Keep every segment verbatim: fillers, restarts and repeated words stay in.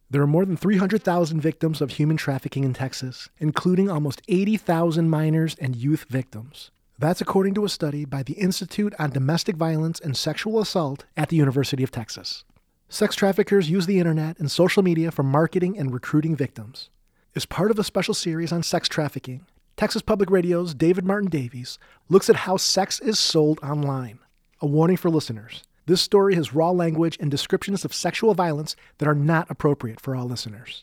There are more than three hundred thousand victims of human trafficking in Texas, including almost eighty thousand minors and youth victims. That's according to a study by the Institute on Domestic Violence and Sexual Assault at the University of Texas. Sex traffickers use the internet and social media for marketing and recruiting victims. As part of a special series on sex trafficking, Texas Public Radio's David Martin Davies looks at how sex is sold online. A warning for listeners. This story has raw language and descriptions of sexual violence that are not appropriate for all listeners.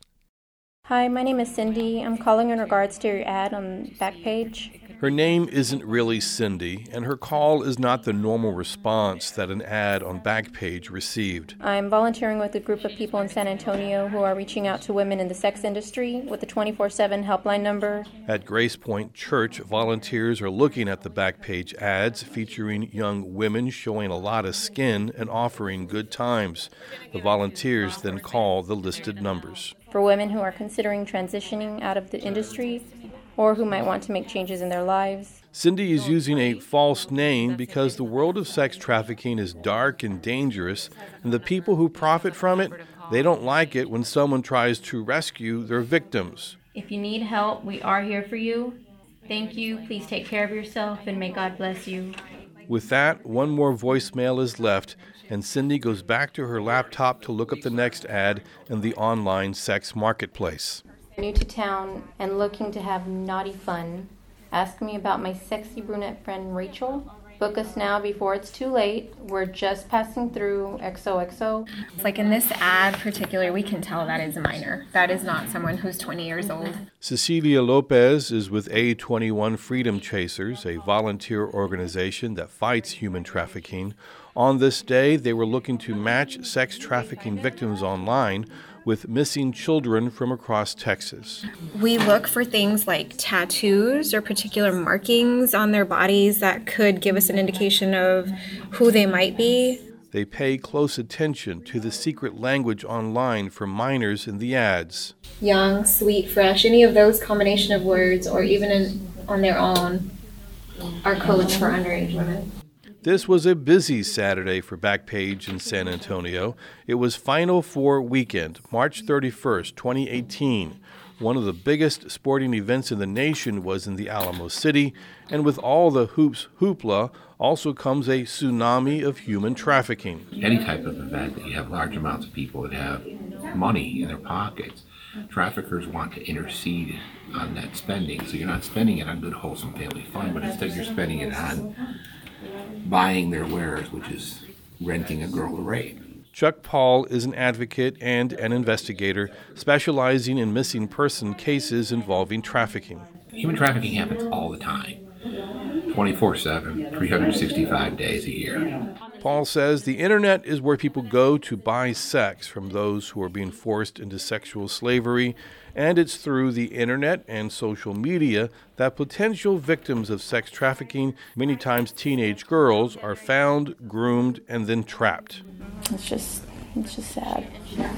Hi, my name is Cindy. I'm calling in regards to your ad on Backpage. Her name isn't really Cindy, and her call is not the normal response that an ad on Backpage received. I'm volunteering with a group of people in San Antonio who are reaching out to women in the sex industry with a twenty-four seven helpline number. At Grace Point Church, volunteers are looking at the Backpage ads featuring young women showing a lot of skin and offering good times. The volunteers then call the listed numbers. For women who are considering transitioning out of the industry or who might want to make changes in their lives. Cindy is using a false name because the world of sex trafficking is dark and dangerous, and the people who profit from it, they don't like it when someone tries to rescue their victims. If you need help, we are here for you. Thank you. Please take care of yourself, and may God bless you. With that, one more voicemail is left, and Cindy goes back to her laptop to look up the next ad in the online sex marketplace. New to town and looking to have naughty fun. Ask me about my sexy brunette friend Rachel. Book us now before it's too late. We're just passing through X O X O. Like in this ad particularly, we can tell that is a minor. That is not someone who's twenty years old. Cecilia Lopez is with A twenty-one Freedom Chasers, a volunteer organization that fights human trafficking. On this day, they were looking to match sex trafficking victims online with missing children from across Texas. We look for things like tattoos or particular markings on their bodies that could give us an indication of who they might be. They pay close attention to the secret language online for minors in the ads. Young, sweet, fresh, any of those combination of words, or even in, on their own, are codes for underage women. This was a busy Saturday for Backpage in San Antonio. It was Final Four weekend, March thirty-first, twenty eighteen. One of the biggest sporting events in the nation was in the Alamo City, and with all the hoops hoopla also comes a tsunami of human trafficking. Any type of event that you have large amounts of people that have money in their pockets, traffickers want to intercede on that spending. So you're not spending it on good, wholesome family fun, but instead you're spending it on buying their wares, which is renting a girl to rape. Chuck Paul is an advocate and an investigator specializing in missing person cases involving trafficking. Human trafficking happens all the time, twenty-four seven, three hundred sixty-five days a year. Paul says the internet is where people go to buy sex from those who are being forced into sexual slavery, and it's through the internet and social media that potential victims of sex trafficking, many times teenage girls, are found, groomed, and then trapped. It's just, it's just sad.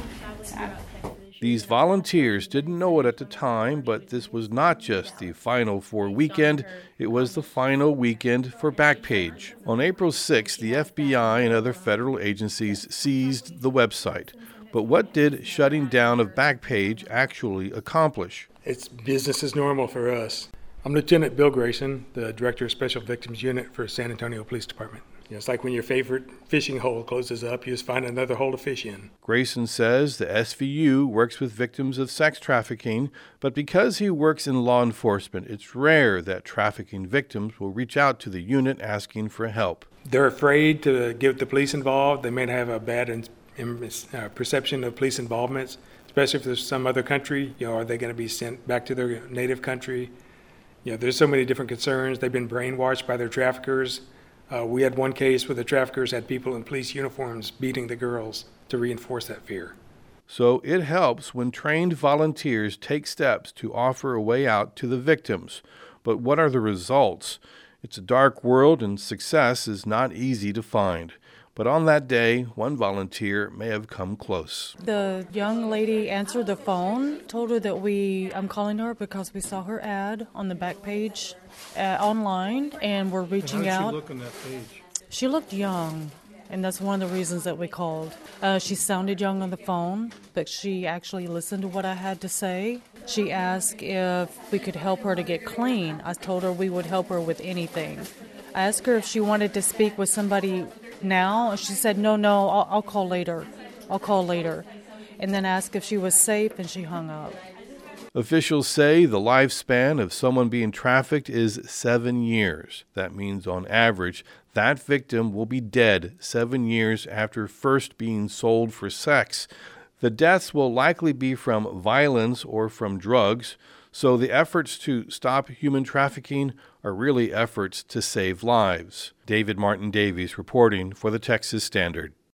Sad. These volunteers didn't know it at the time, but this was not just the Final Four weekend, it was the final weekend for Backpage. On April sixth, the F B I and other federal agencies seized the website. But what did shutting down of Backpage actually accomplish? It's business as normal for us. I'm Lieutenant Bill Grayson, the Director of Special Victims Unit for San Antonio Police Department. You know, it's like when your favorite fishing hole closes up, you just find another hole to fish in. Grayson says the S V U works with victims of sex trafficking, but because he works in law enforcement, it's rare that trafficking victims will reach out to the unit asking for help. They're afraid to get the police involved. They may have a bad in, in, uh, perception of police involvement, especially if there's some other country. You know, are they going to be sent back to their native country? You know, there's so many different concerns. They've been brainwashed by their traffickers. Uh, we had one case where the traffickers had people in police uniforms beating the girls to reinforce that fear. So it helps when trained volunteers take steps to offer a way out to the victims. But what are the results? It's a dark world and success is not easy to find. But on that day, one volunteer may have come close. The young lady answered the phone, told her that we, I'm calling her because we saw her ad on the back page uh, online, and we're reaching and how out. How did she look on that page? She looked young. and that's one of the reasons that we called. Uh, she sounded young on the phone, but she actually listened to what I had to say. She asked if we could help her to get clean. I told her we would help her with anything. I asked her if she wanted to speak with somebody now, and she said, no, no, I'll, I'll call later. I'll call later. And then asked if she was safe, and she hung up. Officials say the lifespan of someone being trafficked is seven years. That means, on average, that victim will be dead seven years after first being sold for sex. The deaths will likely be from violence or from drugs, so the efforts to stop human trafficking are really efforts to save lives. David Martin Davies reporting for the Texas Standard.